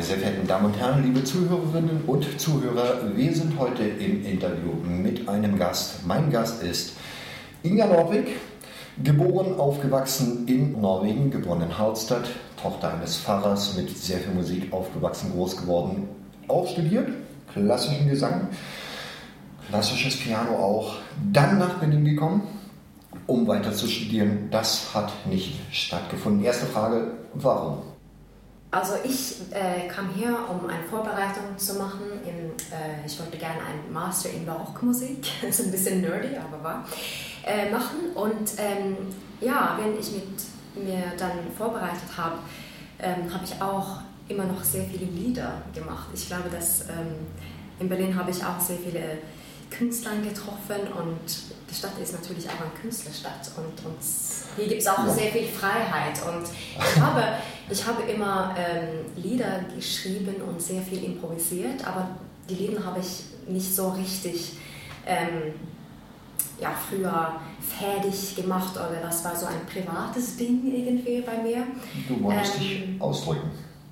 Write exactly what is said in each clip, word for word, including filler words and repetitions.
sehr verehrten Damen und Herren, liebe Zuhörerinnen und Zuhörer, wir sind heute im Interview mit einem Gast. Mein Gast ist Inga Nordvik, geboren, aufgewachsen in Norwegen, geboren in Harstad, Tochter eines Pfarrers, mit sehr viel Musik aufgewachsen, groß geworden, auch studiert, klassischen Gesang, klassisches Piano auch, dann nach Berlin gekommen, um weiter zu studieren. Das hat nicht stattgefunden. Erste Frage, warum? Also ich äh, kam hier, um eine Vorbereitung zu machen. Im, äh, ich wollte gerne einen Master in Barockmusik, das ist ein bisschen nerdy, aber wahr, äh, machen. Und ähm, ja, wenn ich mit mir dann vorbereitet habe, ähm, habe ich auch immer noch sehr viele Lieder gemacht. Ich glaube, dass ähm, in Berlin habe ich auch sehr viele Künstler getroffen und die Stadt ist natürlich auch eine Künstlerstadt und, und hier gibt es auch ja. sehr viel Freiheit und ich habe, ich habe immer ähm, Lieder geschrieben und sehr viel improvisiert, aber die Lieder habe ich nicht so richtig ähm, ja, früher fertig gemacht oder das war so ein privates Ding irgendwie bei mir. Du wolltest ähm, dich ausdrücken.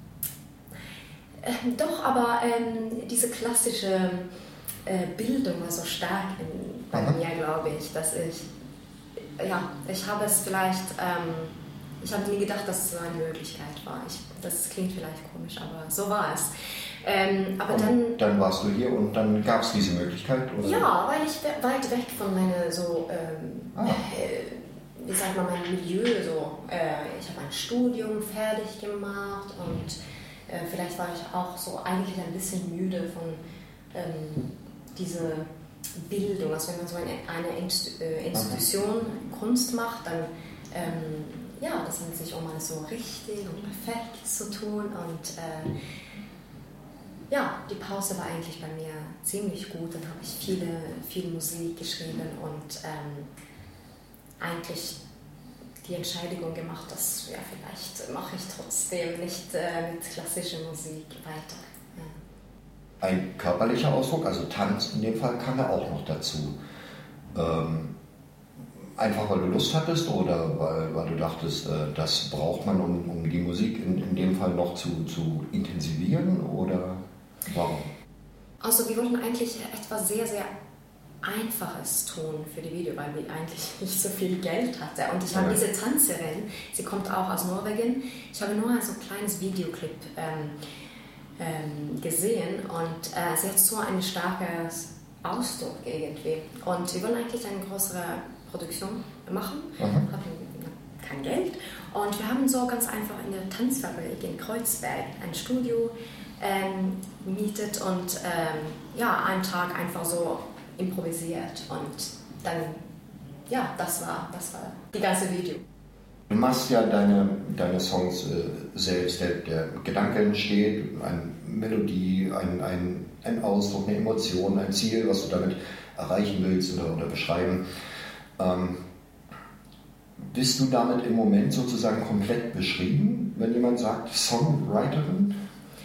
Äh, doch, aber ähm, diese klassische Bildung war so stark in, bei mhm. mir, glaube ich, dass ich, ja, ich habe es vielleicht, ähm, ich habe nie gedacht, dass es so eine Möglichkeit war. Ich, das klingt vielleicht komisch, aber so war es. Ähm, aber und dann, dann warst du hier und dann gab es diese Möglichkeit? Oder? Ja, weil ich weit weg von meiner so, ähm, ah. äh, wie sagt man, mein Milieu, so, äh, ich habe ein Studium fertig gemacht und äh, vielleicht war ich auch so eigentlich ein bisschen müde von ähm, diese Bildung, also wenn man so eine, eine Institution mhm. Kunst macht, dann ähm, ja, das handelt sich um alles so richtig und perfekt zu tun und äh, ja, die Pause war eigentlich bei mir ziemlich gut, dann habe ich viele, viel Musik geschrieben und ähm, eigentlich die Entscheidung gemacht, dass ja, vielleicht mache ich trotzdem nicht äh, mit klassischer Musik weiter. Ein körperlicher Ausdruck, also Tanz in dem Fall, kam ja auch noch dazu. Ähm, einfach weil du Lust hattest oder weil, weil du dachtest, äh, das braucht man, um, um die Musik in, in dem Fall noch zu, zu intensivieren oder warum? Also wir wollten eigentlich etwas sehr, sehr Einfaches tun für die Video, weil wir eigentlich nicht so viel Geld hatten. Und ich habe ja. diese Tänzerin, sie kommt auch aus Norwegen, ich habe nur so ein kleines Videoclip ähm, Ähm, gesehen und äh, sie hat so einen starken Ausdruck irgendwie und wir wollen eigentlich eine größere Produktion machen, mhm. hatten kein Geld und wir haben so ganz einfach in der Tanzfabrik in Kreuzberg ein Studio ähm, gemietet und ähm, ja, einen Tag einfach so improvisiert und dann, ja, das war, das war die ganze Video. Du machst ja deine, deine Songs äh, selbst, der, der Gedanke entsteht, eine Melodie, ein, ein, ein Ausdruck, eine Emotion, ein Ziel, was du damit erreichen willst oder, oder beschreiben. Ähm, bist du damit im Moment sozusagen komplett beschrieben, wenn jemand sagt Songwriterin?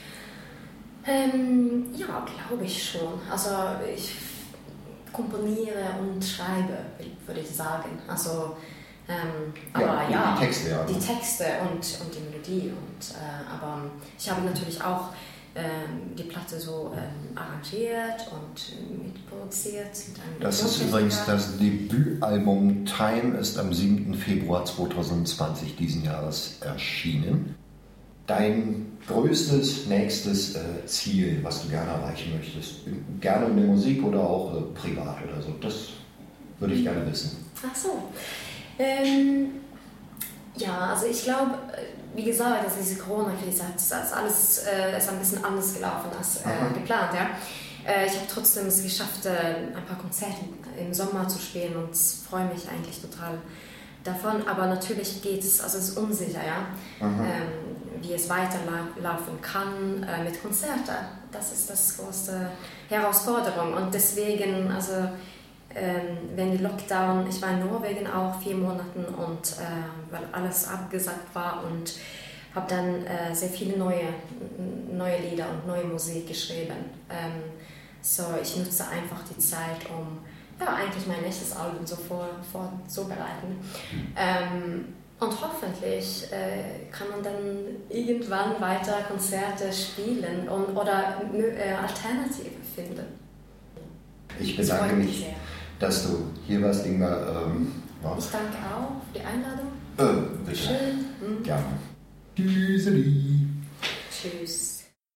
Ähm, ja, glaube ich schon. Also ich komponiere und schreibe, würde ich sagen. Also Ähm, aber ja, die, ja, die Texte, ja. Die Texte und, und die Melodie. Und, äh, aber ich habe natürlich auch ähm, die Platte so ähm, arrangiert und mitproduziert. Mit das ist übrigens das Debütalbum Time, ist am siebten Februar zweitausendzwanzig diesen Jahres erschienen. Dein größtes, nächstes äh, Ziel, was du gerne erreichen möchtest, gerne in der Musik oder auch äh, privat oder so, das würde ich gerne wissen. Ach so. Ähm, ja, also ich glaube, wie gesagt, dass diese Corona-Krise hat das alles äh, ist ein bisschen anders gelaufen als äh, geplant. Ja? Äh, ich habe trotzdem es geschafft, äh, ein paar Konzerte im Sommer zu spielen und freue mich eigentlich total davon. Aber natürlich geht es, also es ist unsicher, ja? ähm, wie es weiterlaufen kann äh, mit Konzerten. Das ist das große Herausforderung und deswegen, also Ähm, wenn die Lockdown, ich war in Norwegen auch vier Monate und äh, weil alles abgesagt war und habe dann äh, sehr viele neue, neue Lieder und neue Musik geschrieben. Ähm, so ich nutze einfach die Zeit, um ja, eigentlich mein nächstes Album so vor, vorzubereiten. Ähm, Und hoffentlich äh, kann man dann irgendwann weiter Konzerte spielen und, oder äh, Alternative finden. Ich bedanke mich, sehr. dass du hier warst, Ingmar. Ähm, ich danke auch für die Einladung. Äh, bitte. Schön. Mhm. Gerne. Tschüssi.